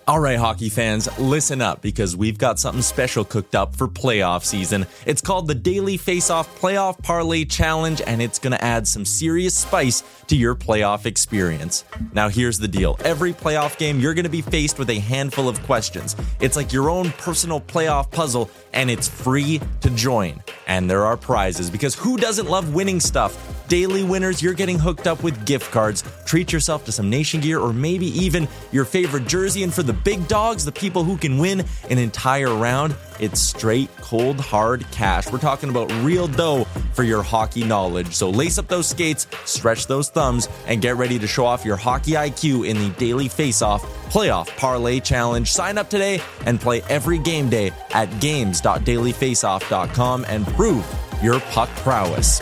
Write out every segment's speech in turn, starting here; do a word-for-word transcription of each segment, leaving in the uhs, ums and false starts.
All right, hockey fans, listen up because we've got something special cooked up for playoff season. It's called the Daily Face-Off Playoff Parlay Challenge, and it's going to add some serious spice to your playoff experience. Now, here's the deal. Every playoff game, you're going to be faced with a handful of questions. It's like your own personal playoff puzzle, and it's free to join. And there are prizes, because who doesn't love winning stuff? Daily winners, you're getting hooked up with gift cards. Treat yourself to some Nation gear or maybe even your favorite jersey. And for the big dogs, the people who can win an entire round, it's straight, cold, hard cash. We're talking about real dough for your hockey knowledge. So lace up those skates, stretch those thumbs, and get ready to show off your hockey I Q in the Daily Face-Off Playoff Parlay Challenge. Sign up today and play every game day at games dot daily face off dot com and prove your puck prowess.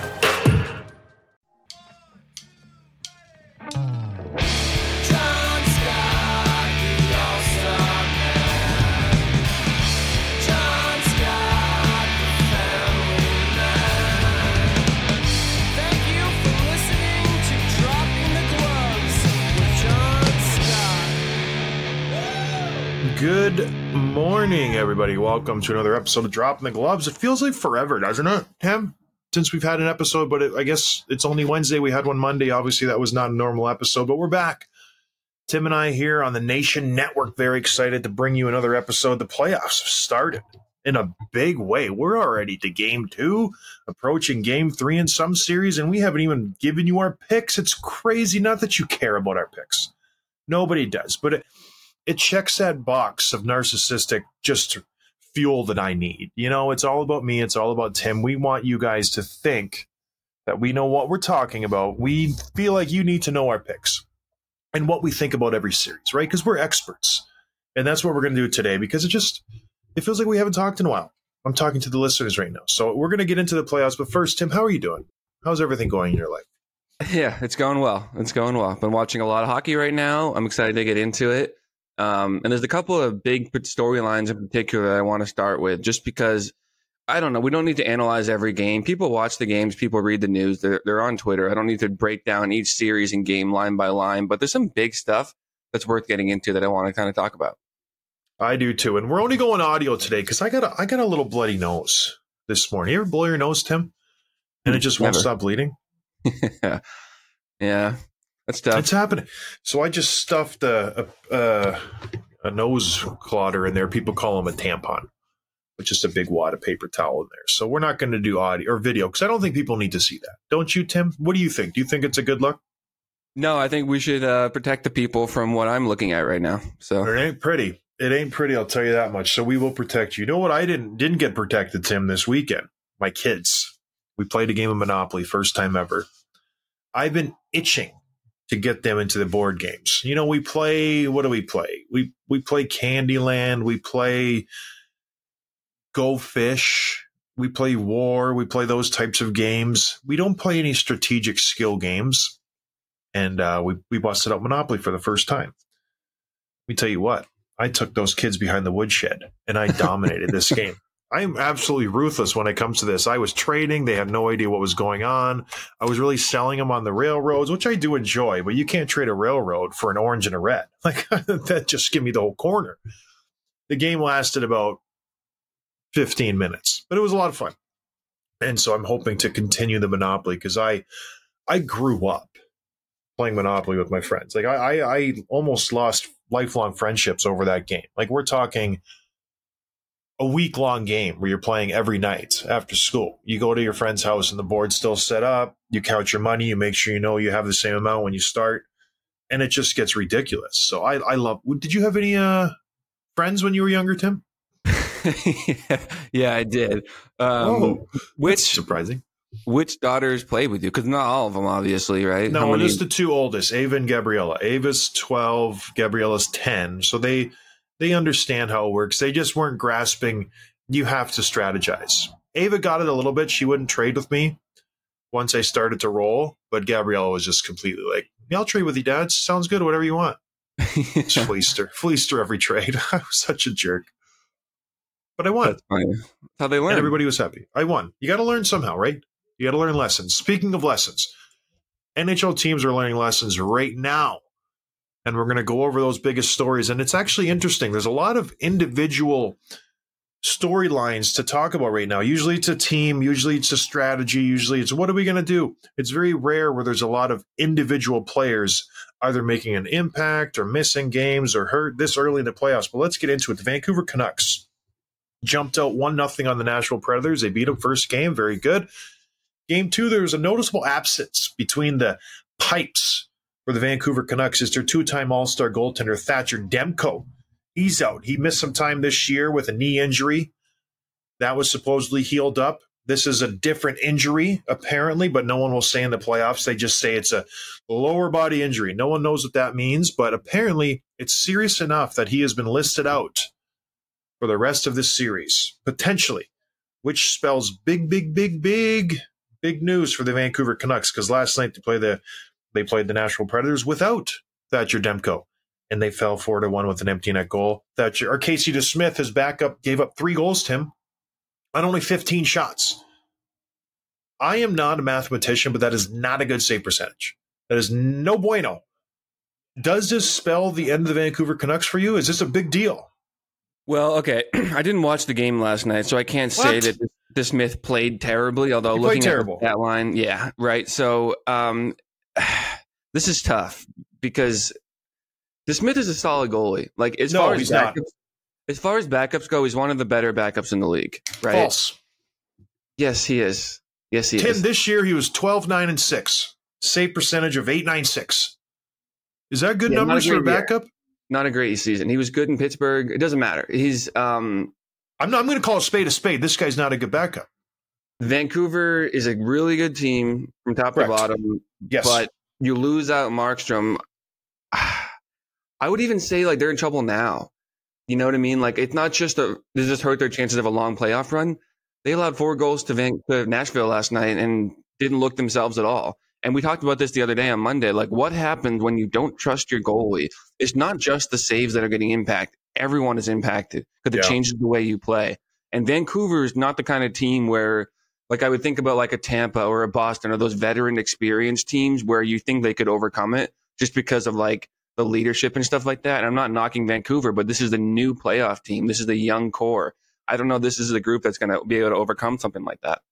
Good morning, everybody. Welcome to another episode of Dropping the Gloves. It feels like forever, doesn't it, Tim? Since we've had an episode, but it, I guess it's only Wednesday. We had one Monday. Obviously, that was not a normal episode, but we're back. Tim and I here on the Nation Network, very excited to bring you another episode. The playoffs have started in a big way. We're already to game two, approaching game three in some series, and we haven't even given you our picks. It's crazy. Not that you care about our picks. Nobody does, but it, it checks that box of narcissistic just fuel that I need. You know, it's all about me. It's all about Tim. We want you guys to think that we know what we're talking about. We feel like you need to know our picks and what we think about every series, right? Because we're experts. And that's what we're going to do today, because it just, it feels like we haven't talked in a while. I'm talking to the listeners right now. So we're going to get into the playoffs. But first, Tim, how are you doing? How's everything going in your life? Yeah, it's going well. It's going well. Been watching a lot of hockey right now. I'm excited to get into it. Um, and there's a couple of big storylines in particular that I want to start with, just because, I don't know, we don't need to analyze every game. People watch the games, people read the news, they're, they're on Twitter. I don't need to break down each series and game line by line, but there's some big stuff that's worth getting into that I want to kind of talk about. I do too. And we're only going audio today because I got a, I got a little bloody nose this morning. You ever blow your nose, Tim? And it just won't Never. stop bleeding? yeah. Yeah. That's tough. It's happening. So I just stuffed a, a, a, a nose clotter in there. People call them a tampon, with just a big wad of paper towel in there. So we're not going to do audio or video because I don't think people need to see that. Don't you, Tim? What do you think? Do you think it's a good look? No, I think we should uh, protect the people from what I'm looking at right now. So it ain't pretty. It ain't pretty. I'll tell you that much. So we will protect you. You know what? I didn't didn't get protected, Tim, this weekend. My kids. We played a game of Monopoly, first time ever. I've been itching to get them into the board games. You know, we play, what do we play? We we play Candyland, we play Go Fish, we play War, we play those types of games. We don't play any strategic skill games. And uh, we, we busted out Monopoly for the first time. Let me tell you what, I took those kids behind the woodshed and I dominated this game. I'm absolutely ruthless when it comes to this. I was trading. They had no idea what was going on. I was really selling them on the railroads, which I do enjoy, but you can't trade a railroad for an orange and a red. Like, that just give me the whole corner. The game lasted about fifteen minutes, but it was a lot of fun. And so I'm hoping to continue the Monopoly because I, I grew up playing Monopoly with my friends. Like, I, I, I almost lost lifelong friendships over that game. Like, we're talking a week-long game where you're playing every night after school. You go to your friend's house and the board's still set up. You count your money. You make sure you know you have the same amount when you start. And it just gets ridiculous. So I, I love – did you have any uh, friends when you were younger, Tim? yeah, yeah, I did. Um, oh, which surprising. Which daughters played with you? Because not all of them, obviously, right? No, How many... just the two oldest, Ava and Gabriella. Ava's twelve, Gabriella's ten. So they – They understand how it works. They just weren't grasping. You have to strategize. Ava got it a little bit. She wouldn't trade with me once I started to roll, but Gabriella was just completely like, yeah, I'll trade with you, Dad. Sounds good. Whatever you want. Just fleeced her. Fleeced her every trade. I was such a jerk. But I won. That's funny. That's how they learn. And everybody was happy. I won. You got to learn somehow, right? You got to learn lessons. Speaking of lessons, N H L teams are learning lessons right now. and we're going to go over those biggest stories. And it's actually interesting. There's a lot of individual storylines to talk about right now. Usually it's a team, usually it's a strategy, usually it's what are we going to do? It's very rare where there's a lot of individual players either making an impact or missing games or hurt this early in the playoffs. But let's get into it. The Vancouver Canucks jumped out one nothing on the Nashville Predators. They beat them first game. Very good. Game two, there was a noticeable absence between the pipes for the Vancouver Canucks. It's their two-time All-Star goaltender, Thatcher Demko. He's out. He missed some time this year with a knee injury. That was supposedly healed up. This is a different injury, apparently, but no one will say in the playoffs. They just say it's a lower body injury. No one knows what that means, but apparently it's serious enough that he has been listed out for the rest of this series, potentially, which spells big, big, big, big, big news for the Vancouver Canucks, because last night they played the they played the Nashville Predators without Thatcher Demko. And they fell four to one with an empty net goal. Thatcher or Casey DeSmith, his backup, gave up three goals to him on only fifteen shots. I am not a mathematician, but that is not a good save percentage. That is no bueno. Does this spell the end of the Vancouver Canucks for you? Is this a big deal? Well, okay. I didn't watch the game last night, so I can't say What? that DeSmith played terribly. Although He looking played terrible. at that line, yeah, right. So um, this is tough because DeSmith is a solid goalie. Like as No, far as he's not. backups, as far as backups go, he's one of the better backups in the league. Right? False. Yes, he is. Yes, he Tim, is. this year he was twelve nine and six. Save percentage of eight ninety-six. Is that good Yeah, not a numbers for a great year. backup? Not a great season. He was good in Pittsburgh. It doesn't matter. He's um, I'm not I'm going to call a spade a spade. This guy's not a good backup. Vancouver is a really good team from top Correct. to bottom. Yes. But you lose out Markstrom. I would even say like they're in trouble now. You know what I mean? Like it's not just a this just hurt their chances of a long playoff run. They allowed four goals to, Van, to Nashville last night and didn't look themselves at all. And we talked about this the other day on Monday. Like what happens when you don't trust your goalie? It's not just the saves that are getting impacted. Everyone is impacted because it Yeah. changes the way you play. And Vancouver is not the kind of team where like I would think about like a Tampa or a Boston or those veteran experienced teams where you think they could overcome it just because of like the leadership and stuff like that. And I'm not knocking Vancouver, but this is the new playoff team. This is the young core. I don't know. This is the group that's going to be able to overcome something like that.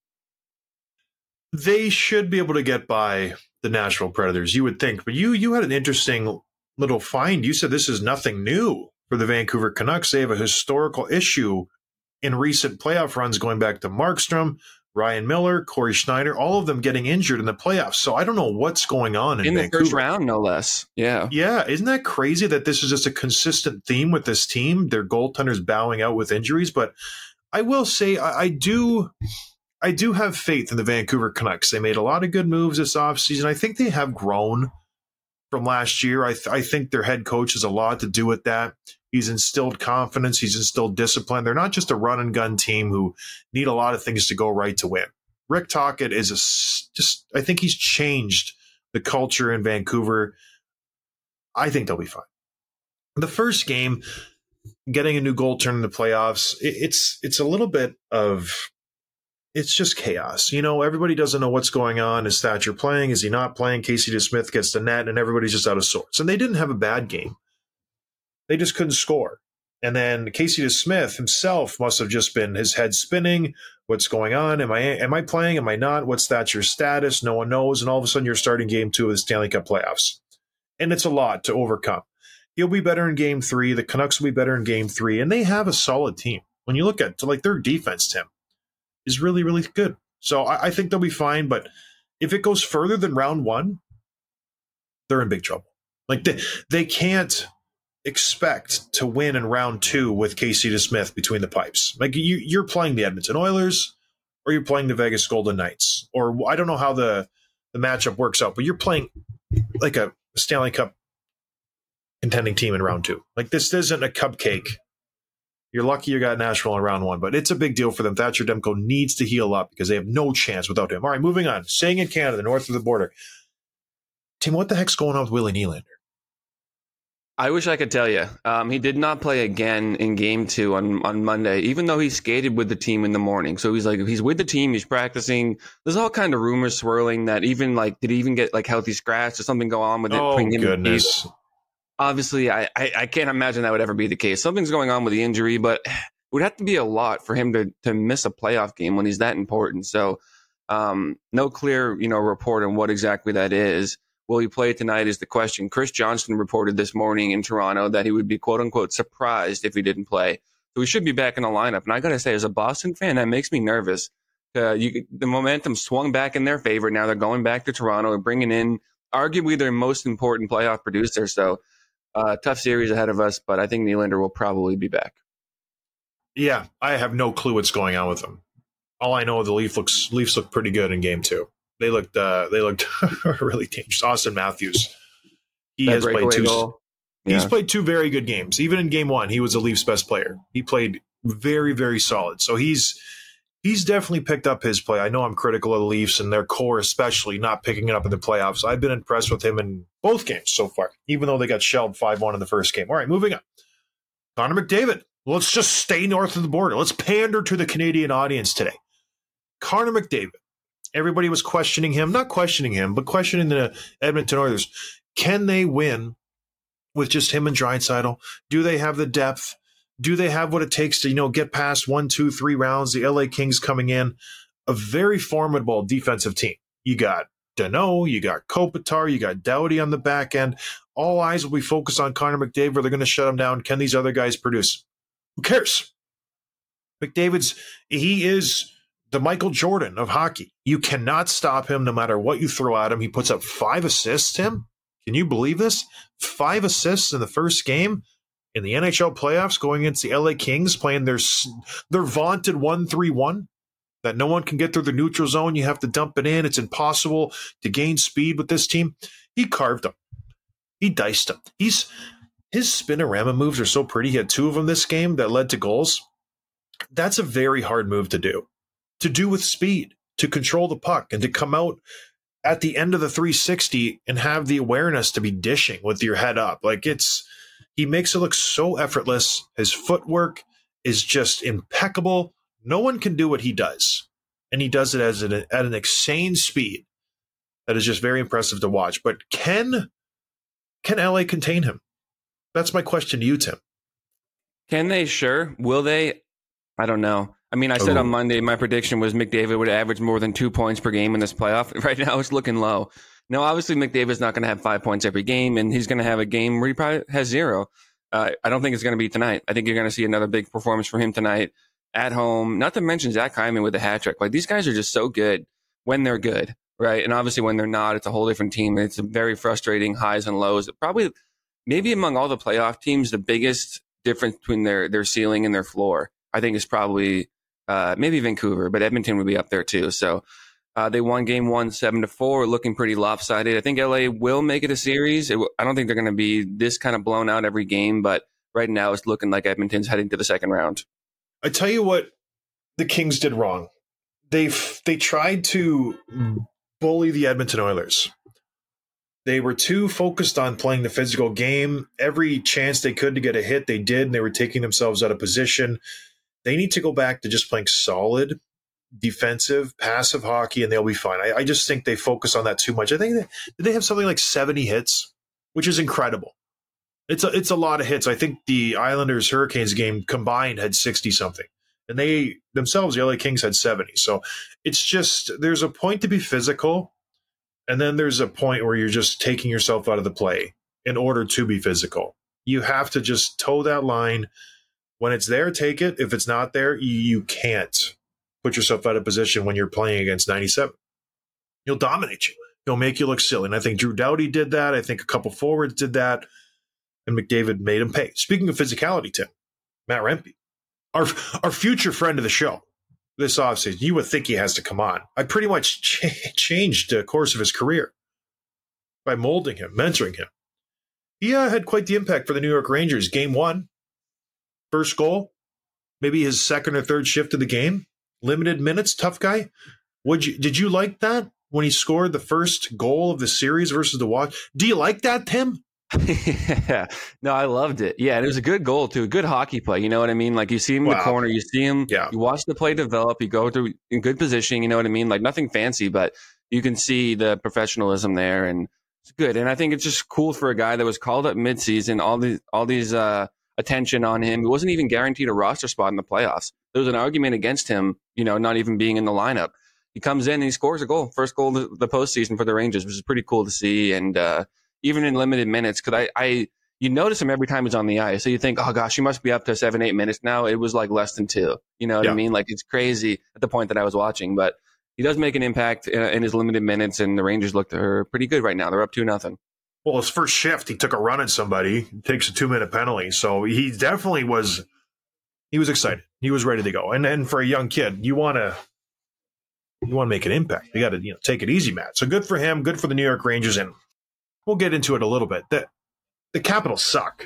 They should be able to get by the Nashville Predators, you would think. But you you had an interesting little find. You said this is nothing new for the Vancouver Canucks. They have a historical issue in recent playoff runs going back to Markstrom, Ryan Miller, Corey Schneider, all of them getting injured in the playoffs. So I don't know what's going on in, In the Vancouver. first round, no less. Yeah. Yeah, isn't that crazy that this is just a consistent theme with this team? Their goaltenders bowing out with injuries. But I will say I, I do I do have faith in the Vancouver Canucks. They made a lot of good moves this offseason. I think they have grown from last year. I, th- I think their head coach has a lot to do with that. He's instilled confidence. He's instilled discipline. They're not just a run and gun team who need a lot of things to go right to win. Rick Tocchet is a s- just, I think he's changed the culture in Vancouver. I think they'll be fine. The first game, getting a new goaltender in the playoffs, it, it's it's a little bit of, it's just chaos. You know, everybody doesn't know what's going on. Is Thatcher playing? Is he not playing? Casey DeSmith gets the net, and everybody's just out of sorts. And they didn't have a bad game. They just couldn't score. And then Casey DeSmith himself must have just been his head spinning. What's going on? Am I am I playing? Am I not? What's Thatcher's status? No one knows. And all of a sudden you're starting game two of the Stanley Cup playoffs. And it's a lot to overcome. He'll be better in game three. The Canucks will be better in game three. And they have a solid team. When you look at like their defense, Tim, is really, really good. So I, I think they'll be fine. But if it goes further than round one, they're in big trouble. Like they, they can't expect to win in round two with Casey DeSmith between the pipes. Like you, you're playing the Edmonton Oilers or you're playing the Vegas Golden Knights. Or I don't know how the, the matchup works out, but you're playing like a Stanley Cup contending team in round two. Like this isn't a cupcake. You're lucky you got Nashville in round one, but it's a big deal for them. Thatcher Demko needs to heal up because they have no chance without him. All right, moving on. Staying in Canada, north of the border. Tim, what the heck's going on with Willie Nylander? I wish I could tell you. Um, he did not play again in game two on, on Monday, even though he skated with the team in the morning. So he's like, he's with the team, he's practicing. There's all kind of rumors swirling that even like, did he even get like healthy scratch or something go on with it? Oh, between him and goodness. Steve? obviously, I, I, I can't imagine that would ever be the case. Something's going on with the injury, but it would have to be a lot for him to to miss a playoff game when he's that important. So um, no clear, you know, report on what exactly that is. Will he play tonight is the question. Chris Johnston reported this morning in Toronto that he would be, quote unquote, surprised if he didn't play. So he should be back in the lineup. And I got to say, as a Boston fan, that makes me nervous. Uh, you, the momentum swung back in their favor. Now they're going back to Toronto and bringing in arguably their most important playoff producer. So uh, tough series ahead of us, but I think Nylander will probably be back. Yeah, I have no clue what's going on with them. All I know, the Leafs looks Leafs look pretty good in game two. They looked uh, they looked really dangerous. Austin Matthews, he That has played two. goal. He's Yeah. played two very good games. Even in game one, he was the Leafs' best player. He played very, very solid. So he's he's definitely picked up his play. I know I'm critical of the Leafs and their core, especially not picking it up in the playoffs. I've been impressed with him in both games so far, even though they got shelled five one in the first game. All right, moving on. Connor McDavid. Let's just stay north of the border. Let's pander to the Canadian audience today. Connor McDavid. Everybody was questioning him, not questioning him, but questioning the Edmonton Oilers. Can they win with just him and Draisaitl? Do they have the depth? Do they have what it takes to, you know, get past one, two, three rounds? The L A Kings coming in, a very formidable defensive team. You got Danault, you got Kopitar, you got Doughty on the back end. All eyes will be focused on Connor McDavid. They're going to shut him down. Can these other guys produce? Who cares? McDavid's, he is the Michael Jordan of hockey. You cannot stop him no matter what you throw at him. He puts up five assists, Tim. Can you believe this? Five assists in the first game in the N H L playoffs going against the L A Kings, playing their, their vaunted one three one that no one can get through the neutral zone. You have to dump it in. It's impossible to gain speed with this team. He carved them. He diced them. He's, his spinorama moves are so pretty. He had two of them this game that led to goals. That's a very hard move to do. To do with speed, to control the puck, and to come out at the end of the three sixty and have the awareness to be dishing with your head up. Like it's, he makes it look so effortless. His footwork is just impeccable. No one can do what he does. And he does it as an, at an insane speed that is just very impressive to watch. But can, can L A contain him? That's my question to you, Tim. Can they? Sure. Will they? I don't know. I mean, I said Ooh. on Monday, my prediction was McDavid would average more than two points per game in this playoff. Right now, it's looking low. Now, obviously, McDavid's not going to have five points every game, and he's going to have a game where he probably has zero. Uh, I don't think it's going to be tonight. I think you're going to see another big performance from him tonight at home. Not to mention Zach Hyman with the hat trick. Like, these guys are just so good when they're good, right? And obviously, when they're not, it's a whole different team. It's very frustrating highs and lows. Probably, maybe among all the playoff teams, the biggest difference between their their ceiling and their floor, I think, is probably uh, maybe Vancouver, but Edmonton would be up there too. So uh, they won game one, seven to four, looking pretty lopsided. I think L A will make it a series. It w- I don't think they're going to be this kind of blown out every game, but right now it's looking like Edmonton's heading to the second round. I tell you what the Kings did wrong. They they tried to bully the Edmonton Oilers. They were too focused on playing the physical game. Every chance they could to get a hit, they did, and they were taking themselves out of position. They need to go back to just playing solid, defensive, passive hockey, and they'll be fine. I, I just think they focus on that too much. I think they, did they have something like seventy hits, which is incredible. It's a, it's a lot of hits. I think the Islanders-Hurricanes game combined had sixty-something. And they themselves, the L A Kings, had seventy. So it's just, there's a point to be physical, and then there's a point where you're just taking yourself out of the play in order to be physical. You have to just toe that line. When it's there, take it. If it's not there, you can't put yourself out of position when you're playing against ninety-seven. He'll dominate you. He'll make you look silly. And I think Drew Doughty did that. I think a couple forwards did that. And McDavid made him pay. Speaking of physicality, Tim, Matt Rempe, our, our future friend of the show this offseason, you would think he has to come on. I pretty much ch- changed the course of his career by molding him, mentoring him. He uh, had quite the impact for the New York Rangers. Game one, first goal, maybe his second or third shift of the game, limited minutes, tough guy. Would you, did you like that when he scored the first goal of the series versus the Watch? Do you like that, Tim? Yeah, no, I loved it. Yeah, and it was a good goal too. Good hockey play. You know what I mean? Like you see him in Wow. the corner, you see him. Yeah. You watch the play develop. You go through in good positioning. You know what I mean? Like nothing fancy, but you can see the professionalism there. And It's good. And I think it's just cool for a guy that was called up midseason, all these, all these, uh, attention on him. He wasn't even guaranteed a roster spot in the playoffs. There was an argument against him, you know, not even being in the lineup. He comes in and he scores a goal, first goal of the postseason for the Rangers, which is pretty cool to see. And, uh, even in limited minutes, cause I, I, you notice him every time he's on the ice. So you think, oh gosh, he must be up to seven, eight minutes now. It was like less than two. You know what yeah. I mean? Like it's crazy at the point that I was watching, but he does make an impact in, in his limited minutes, and the Rangers look are pretty good right now. They're up two nothing. Well, his first shift, he took a run at somebody, takes a two minute penalty. So he definitely was, he was excited. He was ready to go. And then for a young kid, you want to, you want to make an impact. You got to, you know, take it easy, Matt. So good for him. Good for the New York Rangers. And we'll get into it a little bit. The, the Capitals suck.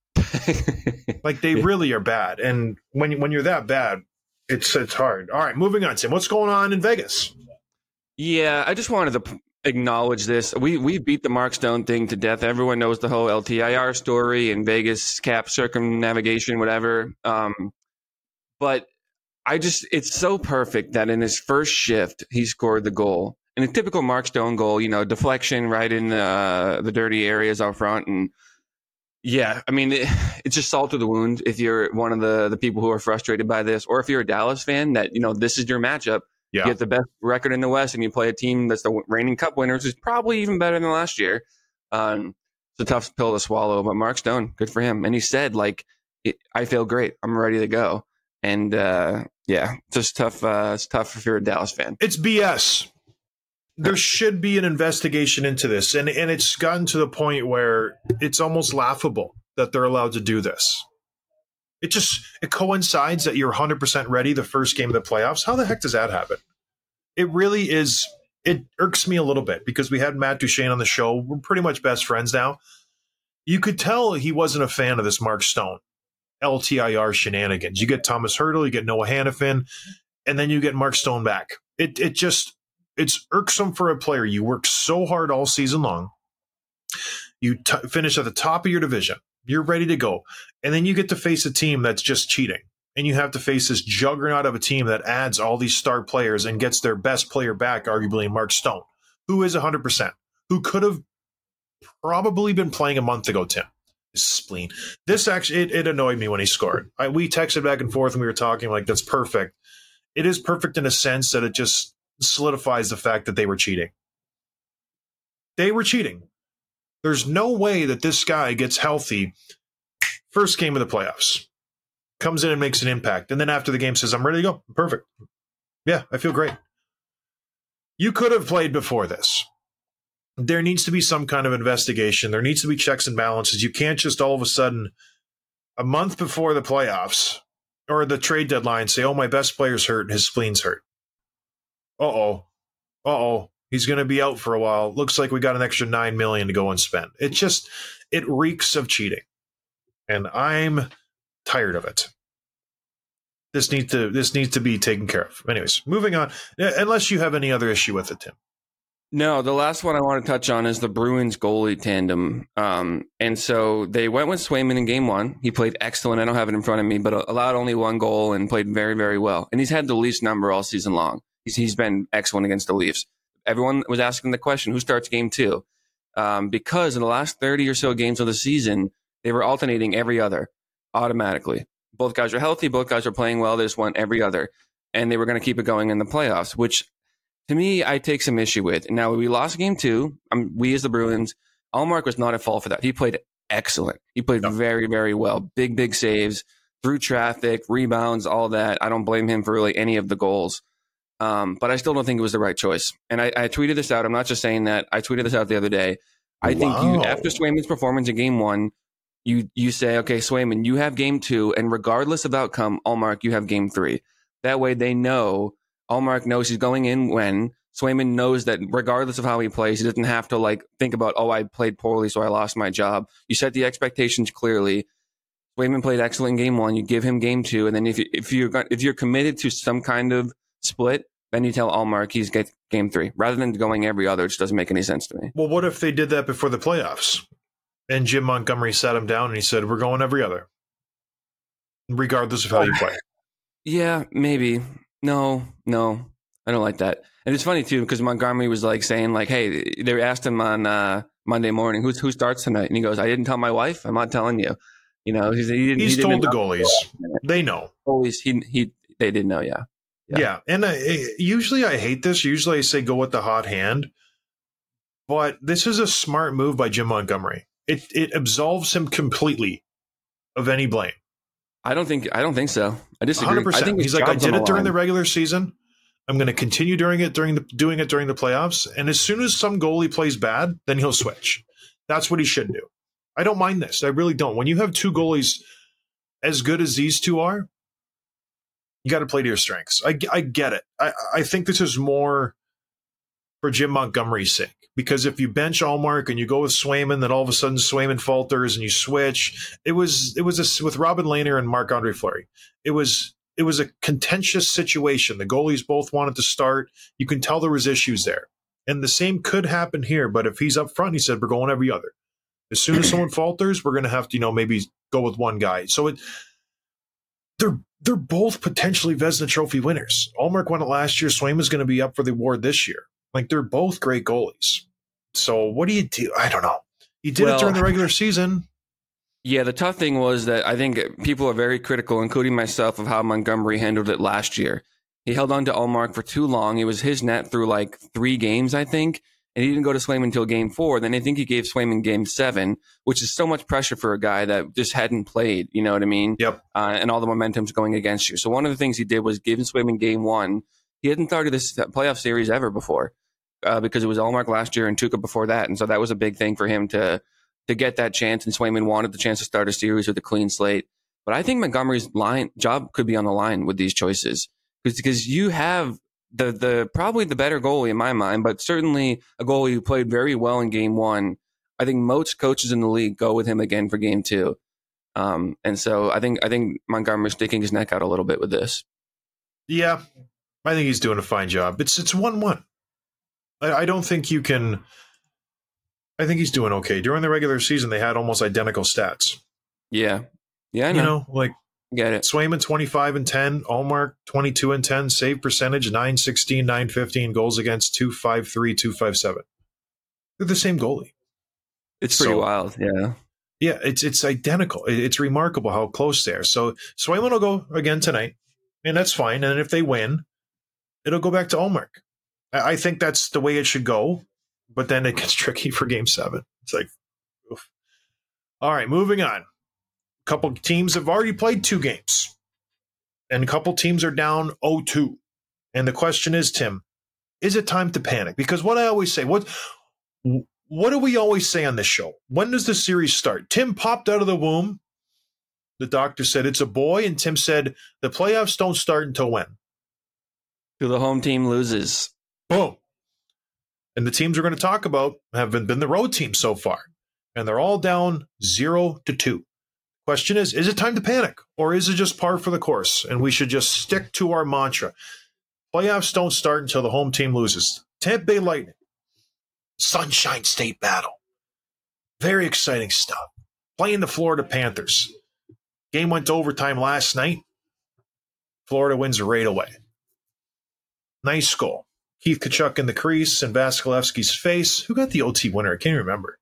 Like they really are bad. And when, when you're that bad, it's, it's hard. All right, moving on, Tim. What's going on in Vegas? Yeah, I just wanted to acknowledge this. We we beat the Mark Stone thing to death. Everyone knows the whole L T I R story and Vegas cap circumnavigation, whatever. Um, but I just, it's so perfect that in his first shift, he scored the goal. And a typical Mark Stone goal, you know, deflection right in the, the dirty areas out front. And yeah, I mean, it, it's just salt to the wound if you're one of the, the people who are frustrated by this, or if you're a Dallas fan that, you know, this is your matchup. Yeah. You get the best record in the West and you play a team that's the reigning cup winners, is probably even better than last year. Um, it's a tough pill to swallow, but Mark Stone, good for him. And he said, like, it, I feel great. I'm ready to go. And uh, yeah, it's just tough. Uh, it's tough if you're a Dallas fan. It's B S. There should be an investigation into this. And, and it's gotten to the point where it's almost laughable that they're allowed to do this. It just, it coincides that you're one hundred percent ready the first game of the playoffs. How the heck does that happen? It really is, it irks me a little bit because we had Matt Duchene on the show. We're pretty much best friends now. You could tell he wasn't a fan of this Mark Stone L T I R shenanigans. You get Thomas Hertl, you get Noah Hannafin, and then you get Mark Stone back. It it just, it's irksome for a player. You work so hard all season long. You t- finish at the top of your division. You're ready to go. And then you get to face a team that's just cheating. And you have to face this juggernaut of a team that adds all these star players and gets their best player back, arguably Mark Stone, who is one hundred percent, who could have probably been playing a month ago, Tim. His spleen. This actually, it, it annoyed me when he scored. I, we texted back and forth and we were talking like, that's perfect. It is perfect in a sense that it just solidifies the fact that they were cheating. They were cheating. There's no way that this guy gets healthy first game of the playoffs, comes in and makes an impact, and then after the game says, I'm ready to go. Perfect. Yeah, I feel great. You could have played before this. There needs to be some kind of investigation. There needs to be checks and balances. You can't just all of a sudden, a month before the playoffs or the trade deadline, say, oh, my best player's hurt and his spleen's hurt. Uh-oh. Uh-oh. He's going to be out for a while. Looks like we got an extra nine million dollars to go and spend. It just, it reeks of cheating. And I'm tired of it. This needs to, this needs to be taken care of. Anyways, moving on. Unless you have any other issue with it, Tim. No, the last one I want to touch on is the Bruins goalie tandem. Um, and so they went with Swayman in game one. He played excellent. I don't have it in front of me, but allowed only one goal and played very, very well. And he's had the Leafs number all season long. He's, he's been excellent against the Leafs. Everyone was asking the question, who starts game two? Um, because in the last thirty or so games of the season, they were alternating every other automatically. Both guys are healthy. Both guys are playing well. They just won every other. And they were going to keep it going in the playoffs, which to me, I take some issue with. Now, we lost game two. Um, we as the Bruins, Allmark was not at fault for that. He played excellent. He played no. very, very well. Big, big saves, through traffic, rebounds, all that. I don't blame him for really any of the goals. Um, but I still don't think it was the right choice. And I, I tweeted this out. I'm not just saying that. I tweeted this out the other day. I wow. think you, after Swayman's performance in game one, you you say, okay, Swayman, you have game two, and regardless of outcome, Allmark, you have game three. That way they know, Allmark knows he's going in when Swayman knows that regardless of how he plays, he doesn't have to like think about, oh, I played poorly, so I lost my job. You set the expectations clearly. Swayman played excellent in game one. You give him game two, and then if you, if you're if you're committed to some kind of split, then you tell Allmark he's get game three rather than going every other. It just doesn't make any sense to me. Well, what if they did that before the playoffs and Jim Montgomery sat him down and he said, we're going every other, regardless of how you play? Yeah, maybe. No, no, I don't like that. And it's funny too, because Montgomery was like saying like, hey, they asked him on uh, Monday morning, who's who starts tonight? And he goes, I didn't tell my wife. I'm not telling you. You know, he's, he didn't, he's he told didn't the goalies. They know. Goalies, he he they didn't know. Yeah, yeah. yeah. And I, usually I hate this. Usually I say go with the hot hand, but this is a smart move by Jim Montgomery. It it absolves him completely of any blame. I don't think I don't think so. I disagree. one hundred percent. I think he's like, I did it during line. the regular season. I'm going to continue doing it during the doing it during the playoffs. And as soon as some goalie plays bad, then he'll switch. That's what he should do. I don't mind this. I really don't. When you have two goalies as good as these two are, you got to play to your strengths. I, I get it. I, I think this is more for Jim Montgomery's sake. Because if you bench Allmark and you go with Swayman, then all of a sudden Swayman falters and you switch. It was it was a, with Robin Lehner and Marc-Andre Fleury. It was it was a contentious situation. The goalies both wanted to start. You can tell there was issues there. And the same could happen here, but if he's up front, he said, we're going every other. As soon as someone falters, we're going to have to, you know, maybe go with one guy. So it, they're they're both potentially Vezina Trophy winners. Allmark won it last year. Swayman's going to be up for the award this year. Like, they're both great goalies. So what do you do? I don't know. He did well, it during the regular season. Yeah, the tough thing was that I think people are very critical, including myself, of how Montgomery handled it last year. He held on to Allmark for too long. It was his net through like three games, I think. And he didn't go to Swayman until game four. Then I think he gave Swayman game seven, which is so much pressure for a guy that just hadn't played. You know what I mean? Yep. Uh, and all the momentum's going against you. So one of the things he did was give Swayman game one. He hadn't started this playoff series ever before uh, because it was Allmark last year and Tuukka before that. And so that was a big thing for him to to get that chance. And Swayman wanted the chance to start a series with a clean slate. But I think Montgomery's line job could be on the line with these choices because you have the the probably the better goalie in my mind, but certainly a goalie who played very well in game one. I think most coaches in the league go with him again for game two. Um, and so I think I think Montgomery's sticking his neck out a little bit with this. Yeah, I think he's doing a fine job. It's it's one one. I, I don't think you can. I think he's doing okay. During the regular season, they had almost identical stats. Yeah, yeah, I know. You know, like. Get it. Swayman twenty-five and ten, Allmark twenty-two and ten, save percentage nine sixteen, nine fifteen, goals against two fifty-three, two fifty-seven. They're the same goalie. It's pretty so, wild, yeah. Yeah, it's it's identical. It's remarkable how close they are. So Swayman will go again tonight, and that's fine. And if they win, it'll go back to Allmark. I think that's the way it should go, but then it gets tricky for game seven. It's like, oof. All right, moving on. Couple teams have already played two games, and a couple teams are down oh two. And the question is, Tim, is it time to panic? Because what I always say, what what do we always say on this show? When does the series start? Tim popped out of the womb. The doctor said it's a boy, and Tim said the playoffs don't start until when? Till the home team loses. Boom. And the teams we're going to talk about have been, been the road teams so far, and they're all down zero to two. Question is, is it time to panic, or is it just par for the course, and we should just stick to our mantra? Playoffs don't start until the home team loses. Tampa Bay Lightning, Sunshine State battle. Very exciting stuff. Playing the Florida Panthers. Game went to overtime last night. Florida wins right away. Nice goal. Keith Tkachuk in the crease and Vasilevsky's face. Who got the O T winner? I can't even remember.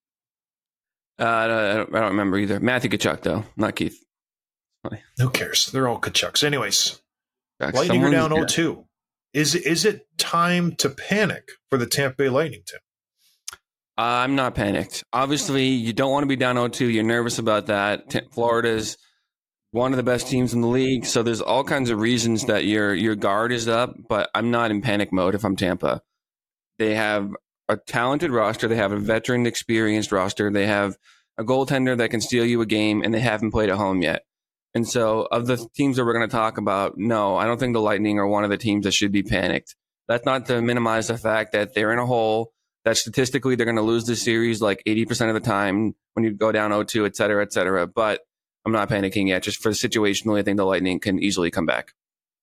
Uh, I, don't, I don't remember either. Matthew Tkachuk, though, not Keith. Who cares? They're all Tkachuks. Anyways, Jack, Lightning are down oh two. Is, is it time to panic for the Tampa Bay Lightning, Tim? Uh, I'm not panicked. Obviously, you don't want to be down oh two. You're nervous about that. T- Florida's one of the best teams in the league, so there's all kinds of reasons that your your guard is up, but I'm not in panic mode if I'm Tampa. They have a talented roster. They have a veteran, experienced roster. They have a goaltender that can steal you a game, and they haven't played at home yet. And so of the teams that we're going to talk about, no, I don't think the Lightning are one of the teams that should be panicked. That's not to minimize the fact that they're in a hole, that statistically they're going to lose this series like eighty percent of the time when you go down oh two, et cetera, et cetera. But I'm not panicking yet. Just for situationally, I think the Lightning can easily come back.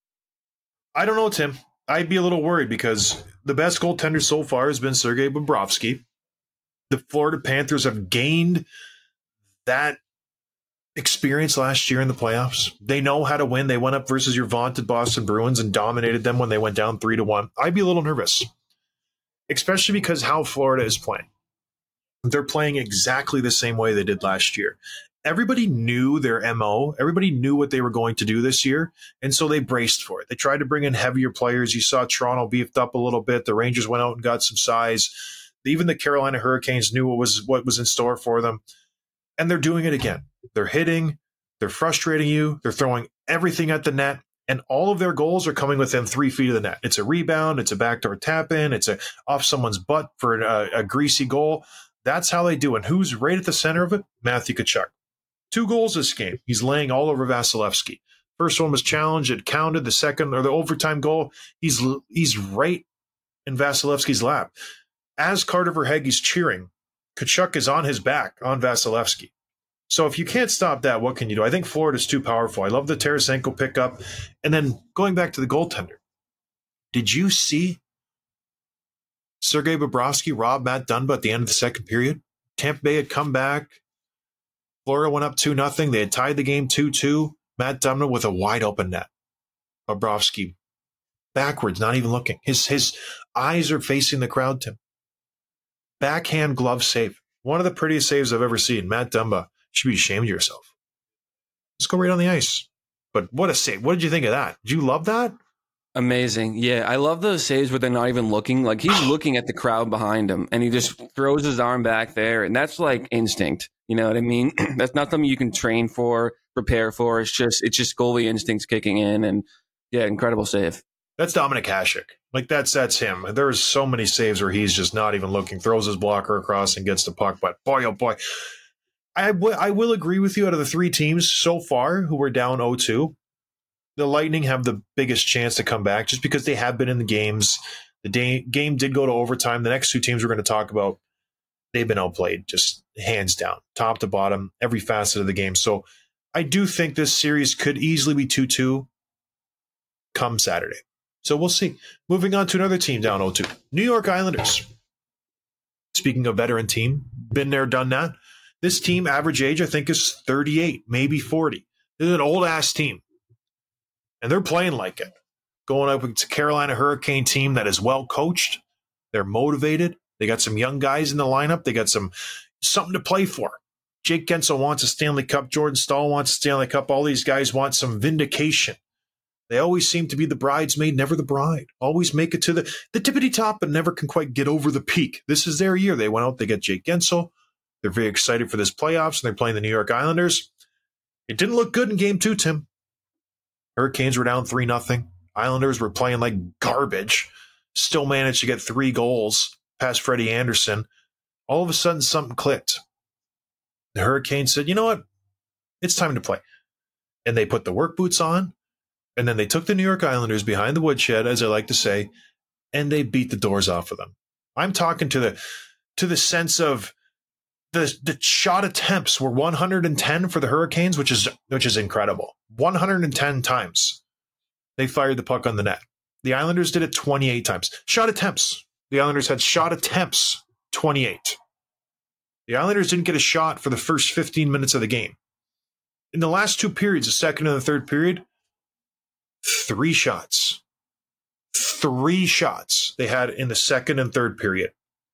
I don't know, Tim. I'd be a little worried because the best goaltender so far has been Sergei Bobrovsky. The Florida Panthers have gained that experience last year in the playoffs. They know how to win. They went up versus your vaunted Boston Bruins and dominated them when they went down three to one. I'd be a little nervous, especially because how Florida is playing. they're playing exactly the same way they did last year. Everybody knew their M O. Everybody knew what they were going to do this year, and so they braced for it. They tried to bring in heavier players. You saw Toronto beefed up a little bit. The Rangers went out and got some size. Even the Carolina Hurricanes knew what was what was in store for them, and they're doing it again. They're hitting. They're frustrating you. They're throwing everything at the net, and all of their goals are coming within three feet of the net. It's a rebound. It's a backdoor tap in. It's a off someone's butt for a, a greasy goal. That's how they do. And who's right at the center of it? Matthew Tkachuk. Two goals this game. He's laying all over Vasilevsky. First one was challenged. It counted. The second, or the overtime goal, he's he's right in Vasilevsky's lap. As Carter Verhaeghe's cheering, Tkachuk is on his back on Vasilevsky. So if you can't stop that, what can you do? I think Florida's too powerful. I love the Tarasenko pickup. And then going back to the goaltender, did you see Sergei Bobrovsky rob Matt Dumba at the end of the second period? Tampa Bay had come back. Florida went up two nothing. They had tied the game two two. Matt Dumba with a wide open net. Bobrovsky backwards, not even looking. His his eyes are facing the crowd, Tim. Backhand glove save. One of the prettiest saves I've ever seen. Matt Dumba. You should be ashamed of yourself. Just go right on the ice. But what a save. What did you think of that? Did you love that? Amazing. Yeah, I love those saves where they're not even looking. Like, he's looking at the crowd behind him, and he just throws his arm back there, and that's like instinct. You know what I mean? That's not something you can train for, prepare for. It's just it's just goalie instincts kicking in, and yeah, incredible save. That's Dominik Hasek. Like, that's that's him. There's so many saves where he's just not even looking, throws his blocker across and gets the puck. But boy, oh boy, I, w- I will agree with you. Out of the three teams so far who were down oh two, the Lightning have the biggest chance to come back just because they have been in the games. The day, game did go to overtime. The next two teams we're going to talk about, they've been outplayed, just hands down, top to bottom, every facet of the game. So I do think this series could easily be two two come Saturday. So we'll see. Moving on to another team down oh two. New York Islanders. Speaking of veteran team, been there, done that. This team, average age, I think, is thirty-eight, maybe forty. This is an old-ass team. And they're playing like it. Going up against a Carolina Hurricane team that is well coached. They're motivated. They got some young guys in the lineup. They got some something to play for. Jake Guentzel wants a Stanley Cup. Jordan Staal wants a Stanley Cup. All these guys want some vindication. They always seem to be the bridesmaid, never the bride. Always make it to the, the tippity top, but never can quite get over the peak. This is their year. They went out, they get Jake Guentzel. They're very excited for this playoffs, and they're playing the New York Islanders. It didn't look good in game two, Tim. Hurricanes were down three nothing. Islanders were playing like garbage. Still managed to get three goals past Freddie Anderson. All of a sudden, something clicked. The Hurricanes said, you know what? It's time to play. And they put the work boots on, and then they took the New York Islanders behind the woodshed, as I like to say, and they beat the doors off of them. I'm talking to the to the sense of the the shot attempts were one hundred ten for the Hurricanes, which is which is incredible. one hundred ten times they fired the puck on the net. The Islanders did it twenty-eight times. Shot attempts. The Islanders had shot attempts twenty-eight. The Islanders didn't get a shot for the first fifteen minutes of the game. In the last two periods, the second and the third period, three shots. Three shots they had in the second and third period.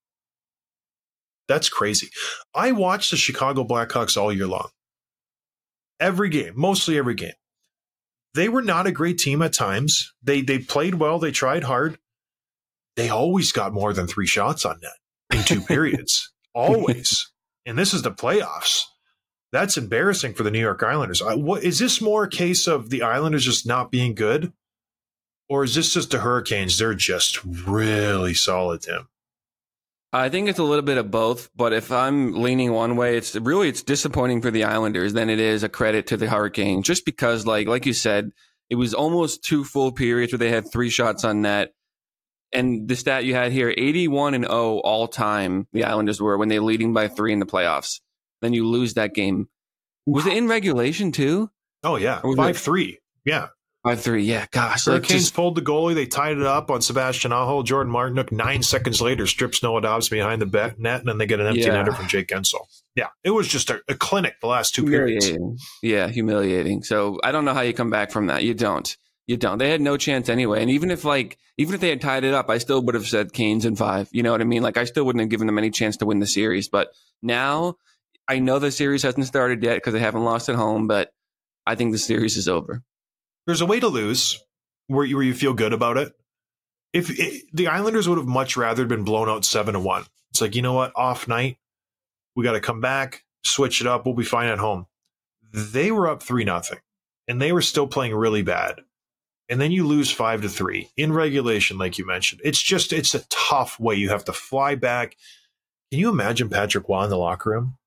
That's crazy. I watched the Chicago Blackhawks all year long. Every game, mostly every game. They were not a great team at times. They they played well. They tried hard. They always got more than three shots on net in two periods. Always. And this is the playoffs. That's embarrassing for the New York Islanders. I, what, is this more a case of the Islanders just not being good? Or is this just the Hurricanes? They're just really solid, Tim. I think it's a little bit of both, but if I'm leaning one way, it's really it's disappointing for the Islanders than it is a credit to the Hurricanes, just because, like like you said, it was almost two full periods where they had three shots on net. And the stat you had here, eighty-one and oh all time, the Islanders were when they were leading by three in the playoffs. Then you lose that game. Was it in regulation too? Oh, yeah. five three. Yeah. five three, yeah. Gosh. Hurricanes like just, pulled the goalie. They tied it up on Sebastian Aho. Jordan Martinook, nine seconds later, strips Noah Dobbs behind the net, and then they get an empty yeah. netter from Jake Guentzel. Yeah, it was just a, a clinic the last two periods. Yeah, humiliating. So I don't know how you come back from that. You don't. You don't. They had no chance anyway. And even if like, even if they had tied it up, I still would have said Canes in five. You know what I mean? Like I still wouldn't have given them any chance to win the series. But now I know the series hasn't started yet because they haven't lost at home, but I think the series is over. There's a way to lose where you, where you feel good about it. If it, the Islanders would have much rather been blown out seven to one. It's like, you know what? Off night. We got to come back, switch it up. We'll be fine at home. They were up three nothing and they were still playing really bad. And then you lose five to three in regulation, like you mentioned. It's just, it's a tough way. You have to fly back. Can you imagine Patrick Waugh in the locker room?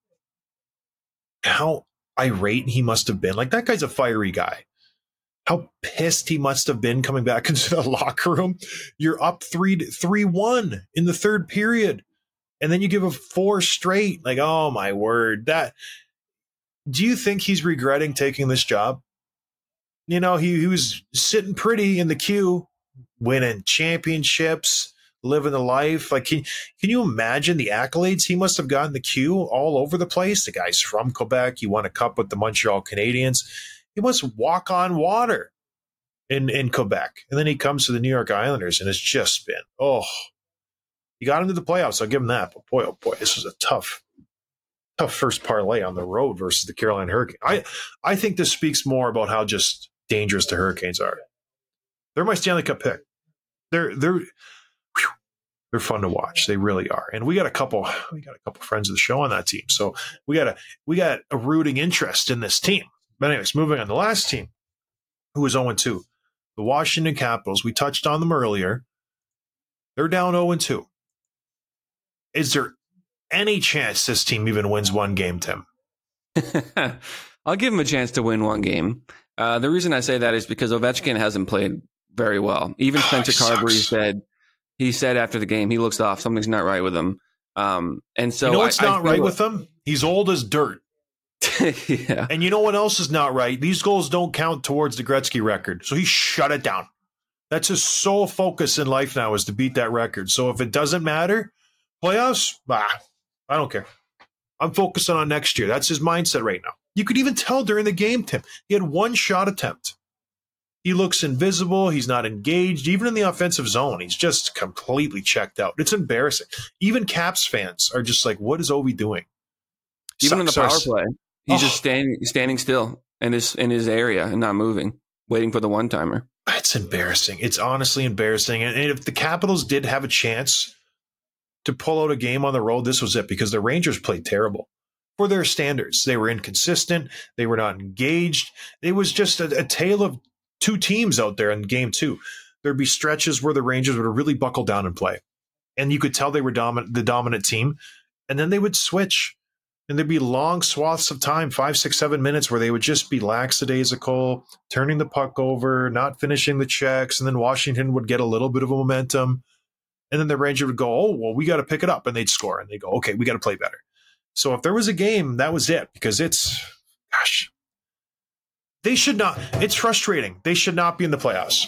How irate he must have been. Like, that guy's a fiery guy. How pissed he must have been coming back into the locker room. You're up three, three, one in the third period. And then you give a four straight. Like, oh my word. That, do you think he's regretting taking this job? You know, he, he was sitting pretty in the queue, winning championships, living the life. Like, can, can you imagine the accolades he must have gotten the queue all over the place? The guy's from Quebec. He won a cup with the Montreal Canadiens. He must walk on water in, in Quebec. And then he comes to the New York Islanders, and it's just been, oh, he got into the playoffs. I'll give him that. But boy, oh boy, this was a tough, tough first parlay on the road versus the Carolina Hurricanes. I, I think this speaks more about how just dangerous the Hurricanes are. They're my Stanley Cup pick. They're they're whew, they're fun to watch. They really are. And we got a couple we got a couple friends of the show on that team. So we got a we got a rooting interest in this team. But anyways, moving on. The last team who was oh and two, the Washington Capitals. We touched on them earlier. They're down oh and two. Is there any chance this team even wins one game, Tim? I'll give him a chance to win one game. Uh, the reason I say that is because Ovechkin hasn't played very well. Even Spencer oh, Carberry said, he said after the game, he looks off. Something's not right with him. Um, and so you know what's I, not I right like, with him? He's old as dirt. Yeah. And you know what else is not right? These goals don't count towards the Gretzky record. So he shut it down. That's his sole focus in life now, is to beat that record. So if it doesn't matter, playoffs, bah, I don't care. I'm focusing on next year. That's his mindset right now. You could even tell during the game, Tim, he had one shot attempt. He looks invisible. He's not engaged. Even in the offensive zone, he's just completely checked out. It's embarrassing. Even Caps fans are just like, what is Ovi doing? Even in the power Sucks. play, he's Oh. just standing standing still in his in his area and not moving, waiting for the one timer. It's embarrassing. It's honestly embarrassing. And if the Capitals did have a chance to pull out a game on the road, this was it, because the Rangers played terrible. For their standards, they were inconsistent. They were not engaged. It was just a, a tale of two teams out there in game two. There'd be stretches where the Rangers would really buckle down and play, and you could tell they were dominant, the dominant team. And then they would switch, and there'd be long swaths of time, five, six, seven minutes, where they would just be lackadaisical, turning the puck over, not finishing the checks, and then Washington would get a little bit of a momentum, and then the Rangers would go, "Oh, well, we got to pick it up," and they'd score, and they go, "Okay, we got to play better." So if there was a game, that was it, because it's, gosh, they should not, it's frustrating. They should not be in the playoffs.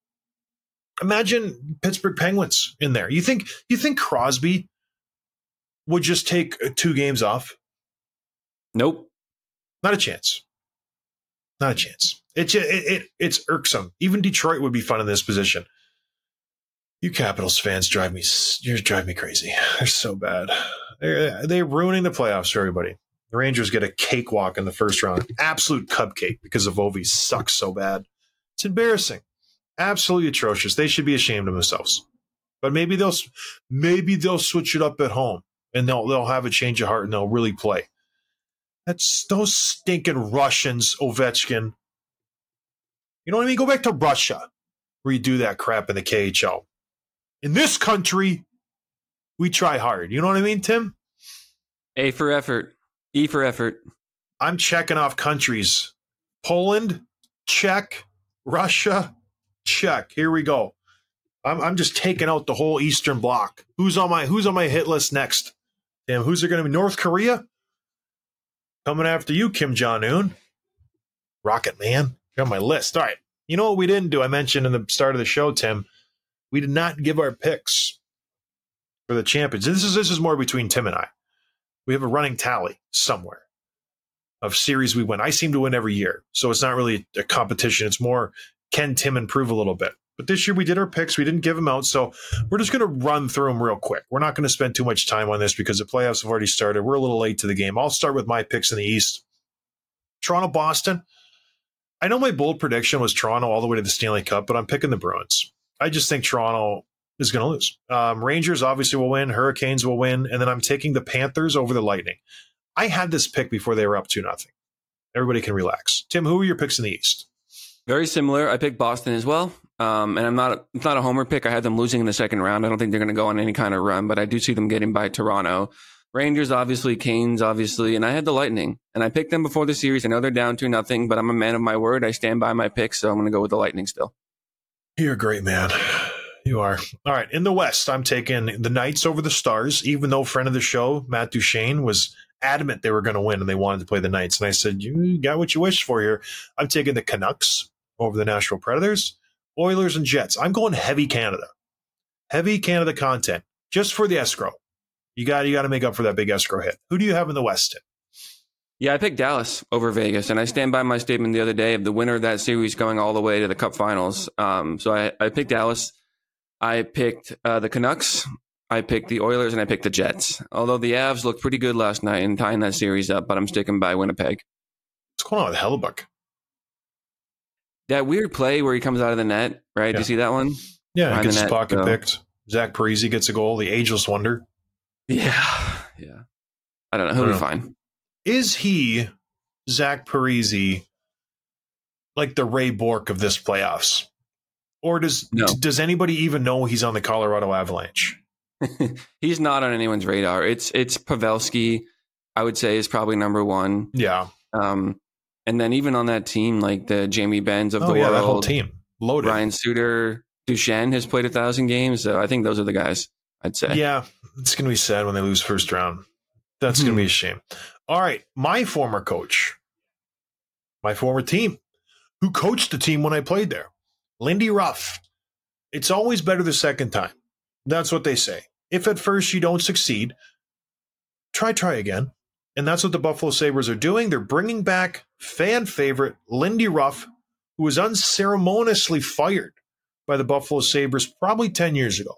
Imagine Pittsburgh Penguins in there. You think, you think Crosby would just take two games off? Nope. Not a chance. Not a chance. It, it, it, it's irksome. Even Detroit would be fun in this position. You Capitals fans drive me, you drive me crazy. They're so bad. They're, they're ruining the playoffs for everybody. The Rangers get a cakewalk in the first round. Absolute cupcake because of Ovi sucks so bad. It's embarrassing. Absolutely atrocious. They should be ashamed of themselves. But maybe they'll maybe they'll switch it up at home, and they'll they'll have a change of heart and they'll really play. That's those stinking Russians, Ovechkin. You know what I mean? Go back to Russia, where you do that crap in the K H L. In this country, we try hard. You know what I mean, Tim? A for effort. E for effort. I'm checking off countries. Poland, check. Russia, check. Here we go. I'm I'm just taking out the whole Eastern Bloc. Who's on my Who's on my hit list next? Tim, who's there going to be? North Korea? Coming after you, Kim Jong-un. Rocket Man. You're on my list. All right. You know what we didn't do? I mentioned in the start of the show, Tim. We did not give our picks for the champions. This is this is more between Tim and I. We have a running tally somewhere of series we win. I seem to win every year, so it's not really a competition. It's more can Tim improve a little bit? But this year we did our picks. We didn't give them out. So we're just going to run through them real quick. We're not going to spend too much time on this because the playoffs have already started. We're a little late to the game. I'll start with my picks in the East. Toronto, Boston. I know my bold prediction was Toronto all the way to the Stanley Cup, but I'm picking the Bruins. I just think Toronto is going to lose. Um, Rangers obviously will win. Hurricanes will win. And then I'm taking the Panthers over the Lightning. I had this pick before they were up two nothing. Everybody can relax. Tim, who are your picks in the East? Very similar. I picked Boston as well. Um, and I'm not a, it's not a homer pick. I had them losing in the second round. I don't think they're going to go on any kind of run, but I do see them getting by Toronto. Rangers, obviously. Canes, obviously. And I had the Lightning. And I picked them before the series. I know they're down two nothing, but I'm a man of my word. I stand by my pick, so I'm going to go with the Lightning still. You're a great man. You are. All right. In the West, I'm taking the Knights over the Stars, even though friend of the show, Matt Duchesne, was adamant they were going to win and they wanted to play the Knights. And I said, you got what you wished for here. I'm taking the Canucks over the Nashville Predators, Oilers, and Jets. I'm going heavy Canada. Heavy Canada content just for the escrow. You got you got to make up for that big escrow hit. Who do you have in the West, Tim? Yeah, I picked Dallas over Vegas, and I stand by my statement the other day of the winner of that series going all the way to the Cup Finals. Um, so I, I picked Dallas. I picked uh, the Canucks. I picked the Oilers, and I picked the Jets. Although the Avs looked pretty good last night in tying that series up, but I'm sticking by Winnipeg. What's going on with Hellebuck? That weird play where he comes out of the net, right? Yeah. Do you see that one? Yeah, Behind he gets the his net, pocket so. picked. Zach Parise gets a goal, the ageless wonder. Yeah, yeah. I don't know. He'll I be don't know. fine. Is he, Zach Parise, like the Ray Bourque of this playoffs? Or does No. does anybody even know he's on the Colorado Avalanche? He's not on anyone's radar. It's it's Pavelski, I would say, is probably number one. Yeah. Um, and then even on that team, like the Jamie Benns of Oh, the yeah, world, that whole team. Loaded. Ryan Suter, Duchesne has played a thousand games. So I think those are the guys, I'd say. Yeah, it's going to be sad when they lose first round. That's Hmm. going to be a shame. All right, my former coach, my former team, who coached the team when I played there, Lindy Ruff. It's always better the second time. That's what they say. If at first you don't succeed, try, try again. And that's what the Buffalo Sabres are doing. They're bringing back fan favorite Lindy Ruff, who was unceremoniously fired by the Buffalo Sabres probably ten years ago.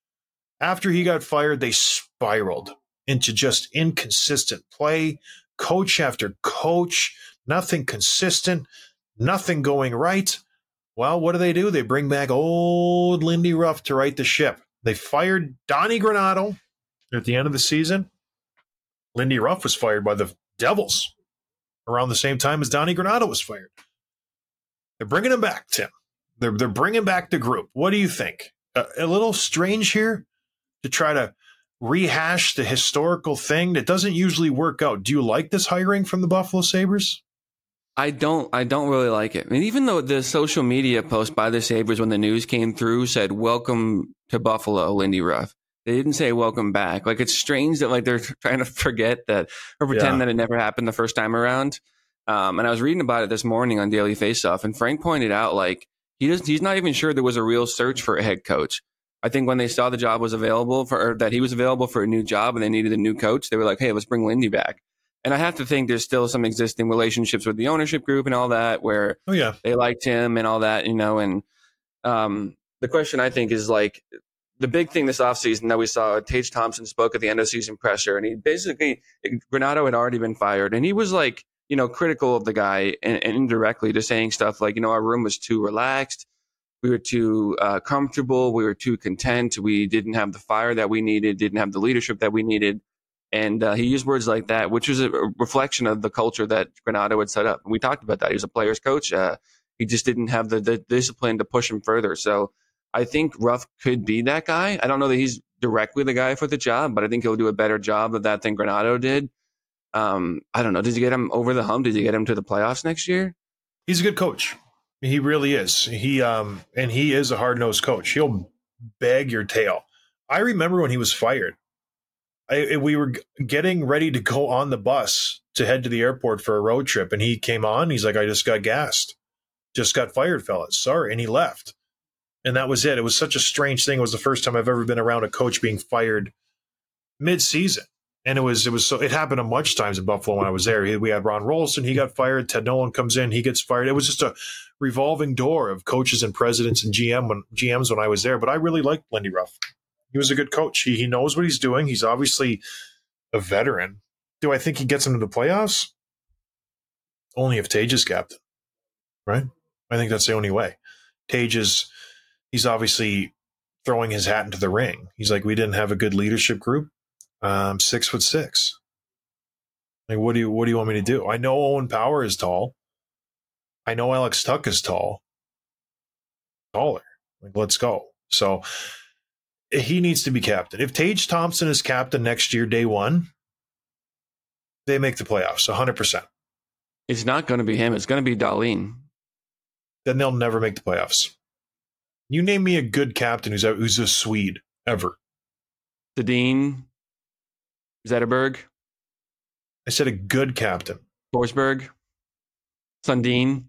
After he got fired, they spiraled into just inconsistent play, coach after coach, nothing consistent, nothing going right. Well, what do they do? They bring back old Lindy Ruff to right the ship. They fired Donnie Granato at the end of the season. Lindy Ruff was fired by the Devils around the same time as Donnie Granato was fired. They're bringing him back, Tim. They're, they're bringing back the group. What do you think? Uh, a little strange here to try to rehash the historical thing that doesn't usually work out. Do you like this hiring from the Buffalo Sabres? I don't I don't really like it. I mean, even though the social media post by the Sabres when the news came through said, "Welcome to Buffalo, Lindy Ruff." They didn't say welcome back. Like, it's strange that like they're trying to forget that or pretend Yeah. that it never happened the first time around. Um, and I was reading about it this morning on Daily Faceoff, and Frank pointed out like he doesn't he's not even sure there was a real search for a head coach. I think when they saw the job was available for or that he was available for a new job and they needed a new coach, they were like, "Hey, let's bring Lindy back." And I have to think there's still some existing relationships with the ownership group and all that where Oh, yeah. they liked him and all that, you know. And um, the question I think is like the big thing this offseason that we saw, Tage Thompson spoke at the end of season presser, and he basically, Granato had already been fired. And he was like, you know, critical of the guy and, and indirectly just saying stuff like, you know, our room was too relaxed. We were too uh, comfortable. We were too content. We didn't have the fire that we needed, didn't have the leadership that we needed. And uh, he used words like that, which was a reflection of the culture that Granato had set up. And we talked about that. He was a player's coach. Uh, he just didn't have the, the discipline to push him further. So I think Ruff could be that guy. I don't know that he's directly the guy for the job, but I think he'll do a better job of that than Granato did. Um, I don't know. Did you get him over the hump? Did you get him to the playoffs next year? He's a good coach. He really is. He um and he is a hard-nosed coach. He'll bag your tail. I remember when he was fired. I, we were getting ready to go on the bus to head to the airport for a road trip, and he came on. He's like, "I just got gassed. Just got fired, fellas. Sorry." And he left. And that was it. It was such a strange thing. It was the first time I've ever been around a coach being fired mid-season. And it was, it was so, it happened a bunch of times in Buffalo when I was there. We had Ron Rolston, he got fired. Ted Nolan comes in, he gets fired. It was just a revolving door of coaches and presidents and G M when, G Ms when I was there. But I really liked Lindy Ruff. He was a good coach. He, he knows what he's doing. He's obviously a veteran. Do I think he gets into the playoffs? Only if Tage is captain, right? I think that's the only way. Tage is, he's obviously throwing his hat into the ring. He's like, we didn't have a good leadership group. Um, six foot six. Like, what do you what do you want me to do? I know Owen Power is tall. I know Alex Tuck is tall. Taller. Like, let's go. So he needs to be captain. If Tage Thompson is captain next year, day one, they make the playoffs, one hundred percent. It's not going to be him. It's going to be Dahlin. Then they'll never make the playoffs. You name me a good captain who's a, who's a Swede ever. Sedin, Zetterberg. I said a good captain. Forsberg, Sundin.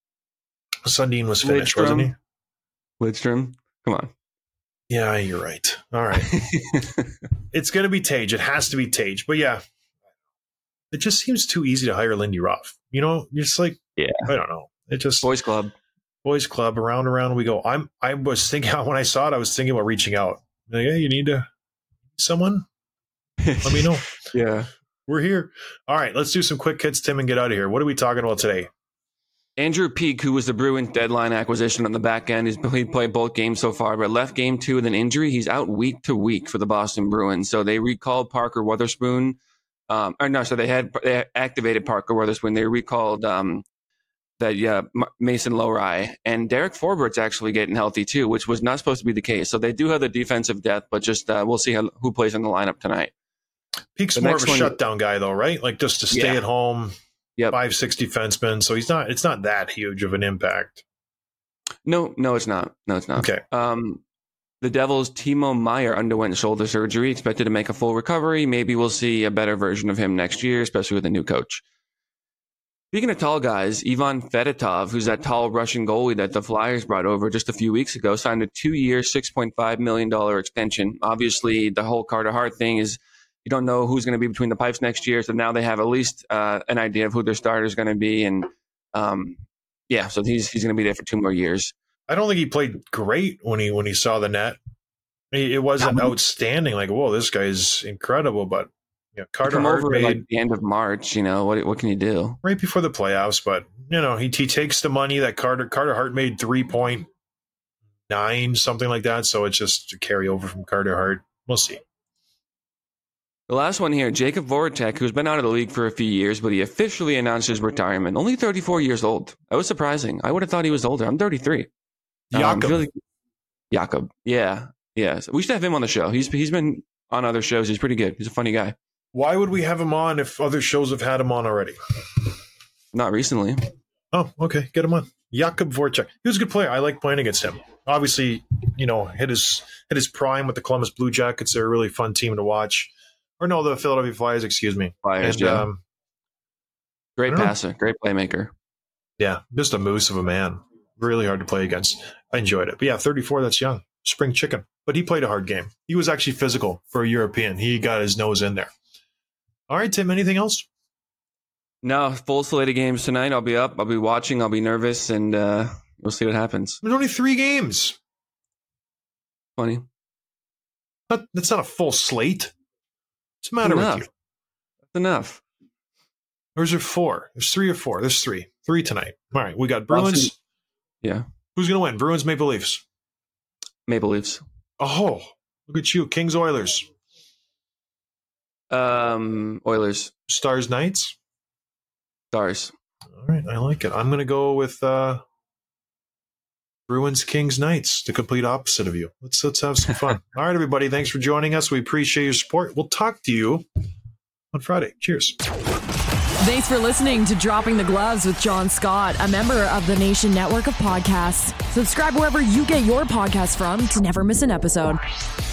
Sundin was finished, Lidstrom. wasn't he? Lidstrom. Come on. Yeah, you're right. All right. It's going to be Tage. It has to be Tage. But yeah, it just seems too easy to hire Lindy Ruff. You know, you're just like, yeah, I don't know. It just boys club, boys club. Around, around we go. I'm. I was thinking when I saw it, I was thinking about reaching out. Like, hey, you need to someone. Let me know. Yeah, we're here. All right, let's do some quick hits, Tim, and get out of here. What are we talking about today? Andrew Peeke, who was the Bruins deadline acquisition on the back end, he's he played both games so far, but left game two with an injury. He's out week to week for the Boston Bruins. So they recalled Parker Wotherspoon. Um, or no, so they had they activated Parker Wotherspoon. They recalled um, that yeah Mason Lohrei, and Derek Forbert's actually getting healthy too, which was not supposed to be the case. So they do have the defensive depth, but just uh, we'll see how, who plays in the lineup tonight. Peake's the more of a one, shutdown guy, though, right? Like just to stay yeah. at home. Yep. Five six defenseman, so he's not. It's not that huge of an impact. No, no, it's not. No, it's not. Okay. Um, the Devils' Timo Meier underwent shoulder surgery, expected to make a full recovery. Maybe we'll see a better version of him next year, especially with a new coach. Speaking of tall guys, Ivan Fedotov, who's that tall Russian goalie that the Flyers brought over just a few weeks ago, signed a two-year, six point five million dollars extension. Obviously, the whole Carter Hart thing is you don't know who's going to be between the pipes next year, so now they have at least uh, an idea of who their starter is going to be. And, um, yeah, so he's he's going to be there for two more years. I don't think he played great when he when he saw the net. It wasn't outstanding. Like, whoa, this guy's incredible. But you know, Carter come Hart over made like the end of March. You know what? What can you do? Right before the playoffs, but you know he he takes the money that Carter Carter Hart made three point nine something like that. So it's just a carryover from Carter Hart. We'll see. The last one here, Jacob Voracek, who's been out of the league for a few years, but he officially announced his retirement. Only thirty-four years old. That was surprising. I would have thought he was older. I'm thirty-three. Jakob. Um, really, Jakob. Yeah. Yeah. So we should have him on the show. He's He's been on other shows. He's pretty good. He's a funny guy. Why would we have him on if other shows have had him on already? Not recently. Oh, okay. Get him on. Jakob Voracek. He was a good player. I like playing against him. Obviously, you know, hit his hit his prime with the Columbus Blue Jackets. They're a really fun team to watch. Or no, the Philadelphia Flyers, excuse me. Flyers, and, yeah. Um, great passer, great playmaker. Yeah, just a moose of a man. Really hard to play against. I enjoyed it. But yeah, thirty-four, that's young. Spring chicken. But he played a hard game. He was actually physical for a European. He got his nose in there. All right, Tim, anything else? No, full slate of games tonight. I'll be up. I'll be watching. I'll be nervous, and uh, we'll see what happens. There's only three games. Funny. That, that's not a full slate. What's the matter enough. with you? That's enough. Or is there four? There's three or four. There's three. Three tonight. All right, we got Bruins. Boston. Yeah. Who's going to win? Bruins, Maple Leafs. Maple Leafs. Oh, look at you. Kings, Oilers. Um, Oilers. Stars, Knights. Stars. All right, I like it. I'm going to go with uh, Bruins, Kings, Knights, the complete opposite of you. Let's let's have some fun. All right, everybody. Thanks for joining us. We appreciate your support. We'll talk to you on Friday. Cheers. Thanks for listening to Dropping the Gloves with John Scott, a member of the Nation Network of Podcasts. Subscribe wherever you get your podcasts from to never miss an episode.